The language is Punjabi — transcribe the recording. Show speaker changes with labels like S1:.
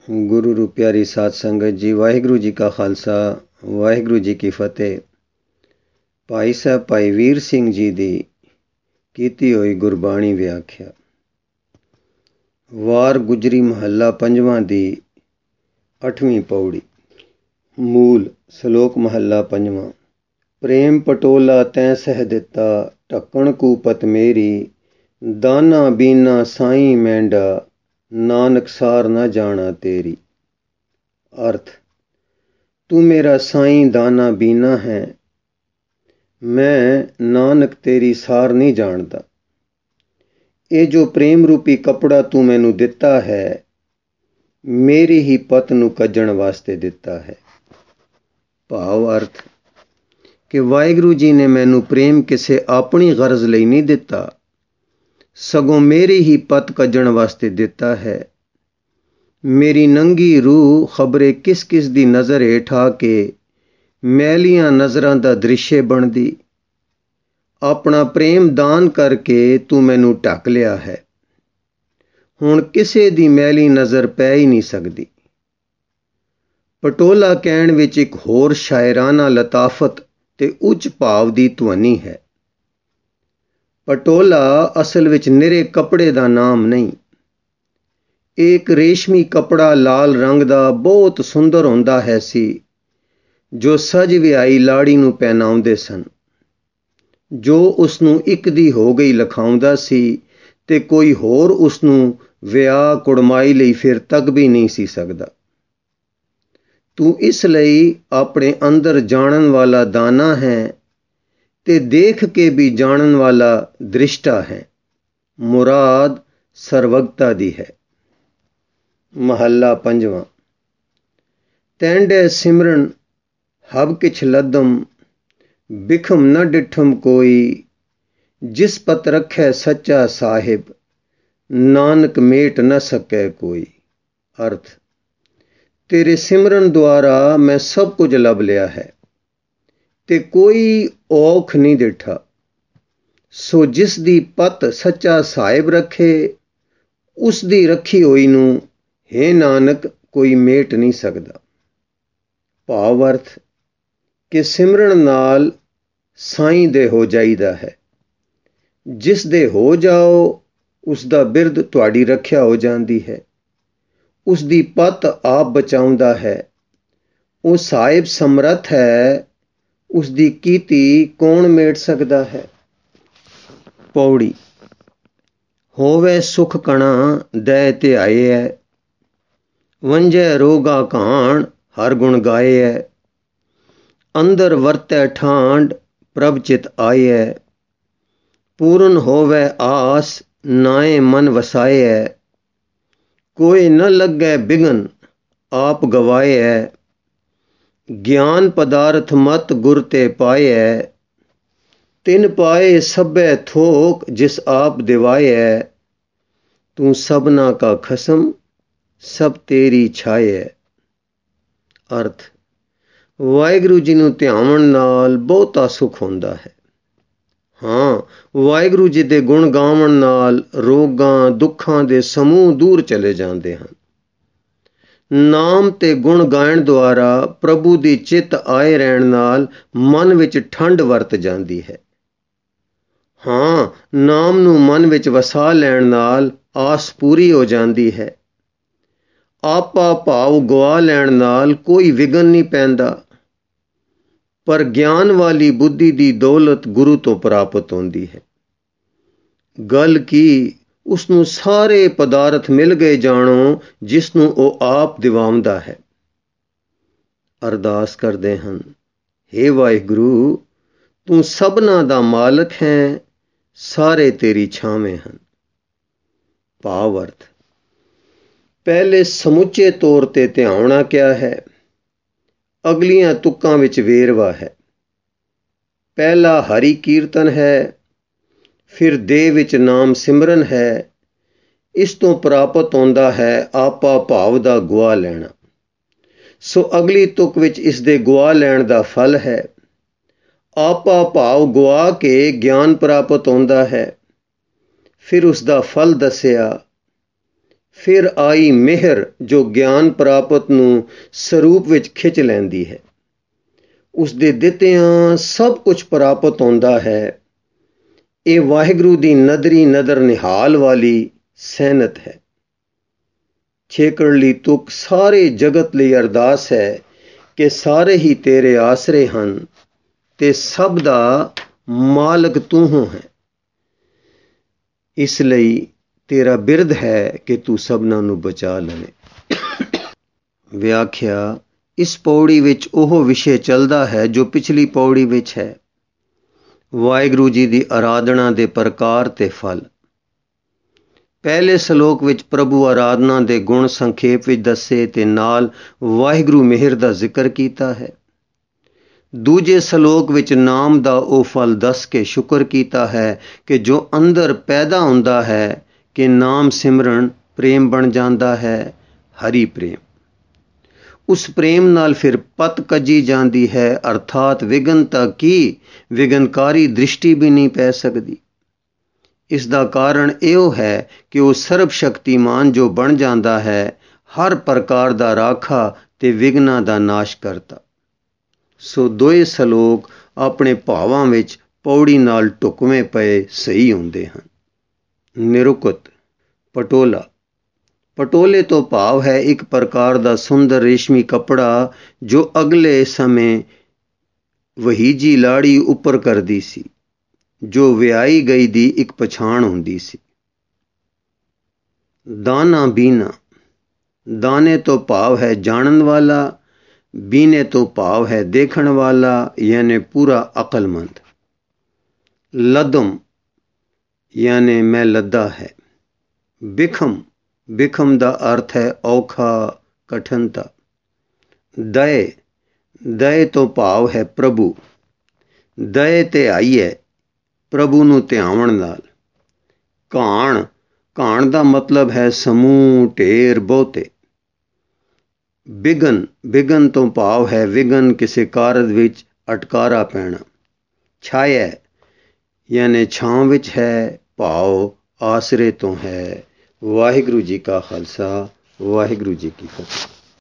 S1: ਗੁਰੂ ਰੂ ਪਿਆਰੀ ਸਾਧ ਸੰਗਤ ਜੀ, ਵਾਹਿਗੁਰੂ ਜੀ ਕਾ ਖਾਲਸਾ, ਵਾਹਿਗੁਰੂ ਜੀ ਕੀ ਫਤਿਹ। ਭਾਈ ਸਾਹਿਬ ਭਾਈ ਵੀਰ ਸਿੰਘ ਜੀ ਦੀ ਕੀਤੀ ਹੋਈ ਗੁਰਬਾਣੀ ਵਿਆਖਿਆ। ਵਾਰ ਗੁਜਰੀ ਮਹੱਲਾ ਪੰਜਵਾਂ ਦੀ 8ਵੀਂ ਪੌੜੀ। ਮੂਲ ਸ਼ਲੋਕ ਮਹੱਲਾ ਪੰਜਵਾਂ। ਪ੍ਰੇਮ ਪਟੋਲਾ ਤੈਂ ਸਹਿ ਦਿੱਤਾ, ਢੱਕਣ ਕੂਪਤ ਮੇਰੀ, ਦਾਨਾ ਬੀਨਾ ਸਾਈਂ ਮੈਂਡਾ, ਨਾਨਕ ਸਾਰ ਨਾ ਜਾਣਾ ਤੇਰੀ। ਅਰਥ, ਤੂੰ ਮੇਰਾ ਸਾਈਂ ਦਾਨਾ ਬੀਨਾ ਹੈ, ਮੈਂ ਨਾਨਕ ਤੇਰੀ ਸਾਰ ਨਹੀਂ ਜਾਣਦਾ। ਇਹ ਜੋ ਪ੍ਰੇਮ ਰੂਪੀ ਕੱਪੜਾ ਤੂੰ ਮੈਨੂੰ ਦਿੱਤਾ ਹੈ, ਮੇਰੀ ਹੀ ਪਤ ਨੂੰ ਕੱਜਣ ਵਾਸਤੇ ਦਿੱਤਾ ਹੈ। ਭਾਵ ਅਰਥ ਕਿ ਵਾਹਿਗੁਰੂ ਜੀ ਨੇ ਮੈਨੂੰ ਪ੍ਰੇਮ ਕਿਸੇ ਆਪਣੀ ਗਰਜ਼ ਲਈ ਨਹੀਂ ਦਿੱਤਾ, ਸਗੋਂ ਮੇਰੀ ਹੀ ਪਤ ਕੱਜਣ ਵਾਸਤੇ ਦਿੱਤਾ ਹੈ। ਮੇਰੀ ਨੰਗੀ ਰੂਹ ਖਬਰੇ ਕਿਸ ਕਿਸ ਦੀ ਨਜ਼ਰ ਹੇਠ ਆ ਕੇ ਮੈਲੀਆਂ ਨਜ਼ਰਾਂ ਦਾ ਦ੍ਰਿਸ਼ਯ ਬਣਦੀ। ਆਪਣਾ ਪ੍ਰੇਮ ਦਾਨ ਕਰਕੇ ਤੂੰ ਮੈਨੂੰ ਢੱਕ ਲਿਆ ਹੈ, ਹੁਣ ਕਿਸੇ ਦੀ ਮੈਲੀ ਨਜ਼ਰ ਪੈ ਹੀ ਨਹੀਂ ਸਕਦੀ। ਪਟੋਲਾ ਕਹਿਣ ਵਿੱਚ ਇੱਕ ਹੋਰ ਸ਼ਾਇਰਾਨਾ ਲਤਾਫਤ ਤੇ ਉੱਚ ਭਾਵ ਦੀ ਧਵਨੀ ਹੈ। ਪਟੋਲਾ ਅਸਲ ਵਿੱਚ ਨਿਰੇ ਕੱਪੜੇ ਦਾ ਨਾਮ ਨਹੀਂ। ਇੱਕ ਰੇਸ਼ਮੀ ਕੱਪੜਾ ਲਾਲ ਰੰਗ ਦਾ ਬਹੁਤ ਸੁੰਦਰ ਹੁੰਦਾ ਹੈ ਸੀ, ਜੋ ਸਜ ਵਿਆਹੀ ਲਾੜੀ ਨੂੰ ਪਹਿਨਾਉਂਦੇ ਸਨ, ਜੋ ਉਸ ਨੂੰ ਇੱਕ ਦੀ ਹੋ ਗਈ ਲਖਾਉਂਦਾ ਸੀ ਤੇ ਕੋਈ ਹੋਰ ਉਸ ਨੂੰ ਵਿਆਹ ਕੁੜਮਾਈ ਲਈ ਫਿਰ ਤੱਕ ਵੀ ਨਹੀਂ ਸੀ ਸਕਦਾ। ਤੂੰ ਇਸ ਲਈ ਆਪਣੇ ਅੰਦਰ ਜਾਣਨ ਵਾਲਾ ਦਾਨਾ ਹੈ ਤੇ ਦੇਖ ਕੇ ਵੀ ਜਾਣਨ ਵਾਲਾ ਦ੍ਰਿਸ਼ਟਾ ਹੈ। ਮੁਰਾਦ ਸਰਵਗਤਾ ਦੀ ਹੈ। ਮਹੱਲਾ ਪੰਜਵਾਂ। ਤੈਂਡੇ ਸਿਮਰਨ ਹਬ ਕਿਛ ਲੱਦਮ, ਬਿਖਮ ਨ ਡਿਠਮ ਕੋਈ, ਜਿਸ ਪਤ ਰੱਖੈ ਸੱਚਾ ਸਾਹਿਬ, ਨਾਨਕ ਮੇਟ ਨ ਸਕੈ ਕੋਈ। ਅਰਥ, ਤੇਰੇ ਸਿਮਰਨ ਦੁਆਰਾ ਮੈਂ ਸਭ ਕੁਝ ਲੱਭ ਲਿਆ ਹੈ ਤੇ ਕੋਈ ਔਖ ਨਹੀਂ ਡਿਠਾ, ਸੋ ਜਿਸ ਦੀ ਪਤ ਸੱਚਾ ਸਾਹਿਬ ਰੱਖੇ, ਉਸ ਦੀ ਰੱਖੀ ਹੋਈ ਨੂੰ ਹੇ ਨਾਨਕ ਕੋਈ ਮੇਟ ਨਹੀਂ ਸਕਦਾ। ਭਾਵ ਅਰਥ ਕਿ ਸਿਮਰਨ ਨਾਲ ਸਾਈਂ ਦੇ ਹੋ ਜਾਈਦਾ ਹੈ। ਜਿਸ ਦੇ ਹੋ ਜਾਓ, ਉਸ ਦਾ ਬਿਰਦ ਤੁਹਾਡੀ ਰੱਖਿਆ ਹੋ ਜਾਂਦੀ ਹੈ, ਉਸ ਦੀ ਪਤ ਆਪ ਬਚਾਉਂਦਾ ਹੈ। ਉਹ ਸਾਹਿਬ ਸਮਰੱਥ ਹੈ, ਉਸ ਦੀ ਕੀਤੀ ਕੌਣ ਮੇਟ ਸਕਦਾ ਹੈ। ਪੌੜੀ। ਹੋਵੇ ਸੁਖ ਕਣਾ ਦਇ ਧਿਆਇਐ, ਵੰਜੈ ਰੋਗਾ ਘਾਣ ਹਰ ਗੁਣ ਗਾਇਐ, ਅੰਦਰ ਵਰਤੈ ਠਾਂਡ ਪ੍ਰਭ ਚਿਤ ਆਇਐ, ਪੂਰਨ ਹੋਵੇ ਆਸ ਨਾਏ ਮਨ ਵਸਾਇਐ, ਕੋਈ ਨ ਲੱਗੈ ਬਿਗਨ ਆਪ ਗਵਾਇਐ, ਗਿਆਨ ਪਦਾਰਥ ਮਤ ਗੁਰ ਤੇ ਪਾਇਐ, ਤਿਨ ਪਾਏ ਸਭੈ ਥੋਕ ਜਿਸ ਆਪ ਦਿਵਾਇਐ, ਤੂੰ ਸਭਨਾ ਕਾ ਖਸਮ ਸਭ ਤੇਰੀ ਛਾਇਐ। ਅਰਥ, ਵਾਹਿਗੁਰੂ ਜੀ ਨੂੰ ਧਿਆਵਣ ਨਾਲ ਬਹੁਤਾ ਸੁਖ ਹੁੰਦਾ ਹੈ। ਹਾਂ, ਵਾਹਿਗੁਰੂ ਜੀ ਦੇ ਗੁਣ ਗਾਵਣ ਨਾਲ ਰੋਗਾਂ ਦੁੱਖਾਂ ਦੇ ਸਮੂਹ ਦੂਰ ਚਲੇ ਜਾਂਦੇ ਹਨ। ਨਾਮ ਤੇ ਗੁਣ ਗਾਇਣ ਦੁਆਰਾ ਪ੍ਰਭੂ ਦੀ ਚਿੱਤ ਆਏ ਰਹਿਣ ਨਾਲ ਮਨ ਵਿੱਚ ਠੰਡ ਵਰਤ ਜਾਂਦੀ ਹੈ। ਹਾਂ, ਨਾਮ ਨੂੰ ਮਨ ਵਿੱਚ ਵਸਾ ਲੈਣ ਨਾਲ ਆਸ ਪੂਰੀ ਹੋ ਜਾਂਦੀ ਹੈ। ਆਪਾ ਭਾਵ ਗਵਾ ਲੈਣ ਨਾਲ ਕੋਈ ਵਿਘਨ ਨਹੀਂ ਪੈਂਦਾ, ਪਰ ਗਿਆਨ ਵਾਲੀ ਬੁੱਧੀ ਦੀ ਦੌਲਤ ਗੁਰੂ ਤੋਂ ਪ੍ਰਾਪਤ ਹੁੰਦੀ ਹੈ। ਗੱਲ ਕੀ, ਉਸ ਨੂੰ ਸਾਰੇ ਪਦਾਰਥ ਮਿਲ ਗਏ ਜਾਣੋ, ਜਿਸ ਨੂੰ ਉਹ ਆਪ ਦਿਵਾਉਂਦਾ ਹੈ। ਅਰਦਾਸ ਕਰਦੇ ਹਨ, ਹੇ ਵਾਹਿਗੁਰੂ, ਤੂੰ ਸਭਨਾ ਦਾ ਮਾਲਕ ਹੈ, ਸਾਰੇ ਤੇਰੀ ਛਾਵੇਂ ਹਨ। ਭਾਵ ਅਰਥ, ਪਹਿਲੇ ਸਮੁੱਚੇ ਤੌਰ ਤੇ ਧਿਆਉਣਾ ਕਿਆ ਹੈ, ਅਗਲੀਆਂ ਤੁਕਾਂ ਵਿੱਚ ਵੇਰਵਾ ਹੈ। ਪਹਿਲਾ ਹਰੀ ਕੀਰਤਨ ਹੈ, ਫਿਰ ਦੇਹ ਵਿੱਚ ਨਾਮ ਸਿਮਰਨ ਹੈ। ਇਸ ਤੋਂ ਪ੍ਰਾਪਤ ਹੁੰਦਾ ਹੈ ਆਪਾ ਭਾਵ ਦਾ ਗੁਆ ਲੈਣਾ। ਸੋ ਅਗਲੀ ਤੁਕ ਵਿੱਚ ਇਸ ਦੇ ਗੁਆ ਲੈਣ ਦਾ ਫਲ ਹੈ। ਆਪਾ ਭਾਵ ਗੁਆ ਕੇ ਗਿਆਨ ਪ੍ਰਾਪਤ ਹੁੰਦਾ ਹੈ। ਫਿਰ ਉਸ ਦਾ ਫਲ ਦੱਸਿਆ ਫਿਰ ਆਈ ਮਿਹਰ ਜੋ ਗਿਆਨ ਪ੍ਰਾਪਤ ਨੂੰ ਸਰੂਪ ਵਿੱਚ ਖਿੱਚ ਲੈਂਦੀ ਹੈ। ਉਸ ਦੇ ਦਿੱਤਿਆਂ ਸਭ ਕੁਝ ਪ੍ਰਾਪਤ ਹੁੰਦਾ ਹੈ। ਇਹ ਵਾਹਿਗੁਰੂ ਦੀ ਨਦਰੀ ਨਦਰ ਨਿਹਾਲ ਵਾਲੀ ਸੈਨਤ ਹੈ। ਛੇਕੜਲੀ ਤੁਕ ਸਾਰੇ ਜਗਤ ਲਈ ਅਰਦਾਸ ਹੈ ਕਿ ਸਾਰੇ ਹੀ ਤੇਰੇ ਆਸਰੇ ਹਨ ਤੇ ਸਭ ਦਾ ਮਾਲਕ ਤੂੰ ਹੋ ਹੈ। ਇਸ ਲਈ ਤੇਰਾ ਬਿਰਧ ਹੈ ਕਿ ਤੂੰ ਸਭਨਾਂ ਨੂੰ ਬਚਾ ਲਵੇਂ। ਵਿਆਖਿਆ। ਇਸ ਪੌੜੀ ਵਿੱਚ ਉਹ ਵਿਸ਼ੇ ਚੱਲਦਾ ਹੈ ਜੋ ਪਿਛਲੀ ਪੌੜੀ ਵਿੱਚ ਹੈ। ਵਾਹਿਗੁਰੂ ਜੀ ਦੀ ਆਰਾਧਨਾ ਦੇ ਪ੍ਰਕਾਰ ਤੇ ਫਲ। ਪਹਿਲੇ ਸ਼ਲੋਕ ਵਿੱਚ ਪ੍ਰਭੂ ਆਰਾਧਨਾ ਦੇ ਗੁਣ ਸੰਖੇਪ ਵਿੱਚ ਦੱਸੇ ਤੇ ਨਾਲ ਵਾਹਿਗੁਰੂ ਮਿਹਰ ਦਾ ਜ਼ਿਕਰ ਕੀਤਾ ਹੈ। ਦੂਜੇ ਸ਼ਲੋਕ ਵਿੱਚ ਨਾਮ ਦਾ ਉਹ ਫਲ ਦੱਸ ਕੇ ਸ਼ੁਕਰ ਕੀਤਾ ਹੈ ਕਿ ਜੋ ਅੰਦਰ ਪੈਦਾ ਹੁੰਦਾ ਹੈ ਕਿ ਨਾਮ ਸਿਮਰਨ ਪ੍ਰੇਮ ਬਣ ਜਾਂਦਾ ਹੈ, ਹਰੀ ਪ੍ਰੇਮ। ਉਸ ਪ੍ਰੇਮ ਨਾਲ ਫਿਰ ਪਤ ਕੱਜੀ ਜਾਂਦੀ ਹੈ, ਅਰਥਾਤ ਵਿਘਨ ਤਾਂ ਕੀ ਵਿਘਨਕਾਰੀ ਦ੍ਰਿਸ਼ਟੀ ਵੀ ਨਹੀਂ ਪੈ ਸਕਦੀ। ਇਸ ਦਾ ਕਾਰਨ ਇਹੋ ਹੈ ਕਿ ਉਹ ਸਰਬ ਸ਼ਕਤੀਮਾਨ ਜੋ ਬਣ ਜਾਂਦਾ ਹੈ, ਹਰ ਪ੍ਰਕਾਰ ਦਾ ਰਾਖਾ ਤੇ ਵਿਘਨਾਂ ਦਾ ਨਾਸ਼ ਕਰਤਾ। ਸੋ ਦੋਏ ਸ਼ਲੋਕ ਆਪਣੇ ਭਾਵਾਂ ਵਿੱਚ ਪੌੜੀ ਨਾਲ ਢੁਕਵੇਂ ਪਏ ਸਹੀ ਹੁੰਦੇ ਹਨ। ਨਿਰੁਕਤ। ਪਟੋਲਾ। ਪਟੋਲੇ ਤੋਂ ਭਾਵ ਹੈ ਇੱਕ ਪ੍ਰਕਾਰ ਦਾ ਸੁੰਦਰ ਰੇਸ਼ਮੀ ਕੱਪੜਾ ਜੋ ਅਗਲੇ ਸਮੇਂ ਵਹੀਜੀ ਲਾੜੀ ਉੱਪਰ ਕਰਦੀ ਸੀ, ਜੋ ਵਿਆਹੀ ਗਈ ਦੀ ਇੱਕ ਪਛਾਣ ਹੁੰਦੀ ਸੀ। ਦਾਨਾ ਬੀਨਾ। ਦਾਨੇ ਤੋਂ ਭਾਵ ਹੈ ਜਾਣਨ ਵਾਲਾ, ਬੀਨੇ ਤੋਂ ਭਾਵ ਹੈ ਦੇਖਣ ਵਾਲਾ ਯਾਨੀ ਪੂਰਾ ਅਕਲਮੰਦ। ਲਦਮ ਯਾਨੀ ਮੈਂ ਲੱਦਾ ਹੈ। ਬਿਖਮ। ਬਿਖਮ ਦਾ ਅਰਥ ਹੈ ਔਖਾ, ਕਠਿਨਤਾ। ਦਏ। ਦਏ ਤੋਂ ਭਾਵ ਹੈ ਪ੍ਰਭੂ। ਦਏ ਤੇ ਆਈਏ ਪ੍ਰਭੂ ਨੂੰ ਧਿਆਵਣ ਨਾਲ। ਘਾਣ। ਘਾਣ ਦਾ ਮਤਲਬ ਹੈ ਸਮੂਹ, ਢੇਰ, ਬਹੁਤੇ। ਬਿਗਨ। ਬਿਗਨ ਤੋਂ ਭਾਵ ਹੈ ਵਿਘਨ, ਕਿਸੇ ਕਾਰਜ ਵਿੱਚ ਅਟਕਾਰਾ ਪੈਣਾ। ਛਾਇਆ ਯਾਨੀ ਛਾਂ ਵਿੱਚ ਹੈ, ਭਾਵ ਆਸਰੇ ਤੋਂ ਹੈ। ਵਾਹਿਗੁਰੂ ਜੀ ਕਾ ਖਾਲਸਾ, ਵਾਹਿਗੁਰੂ ਜੀ ਕੀ ਫਤਿਹ।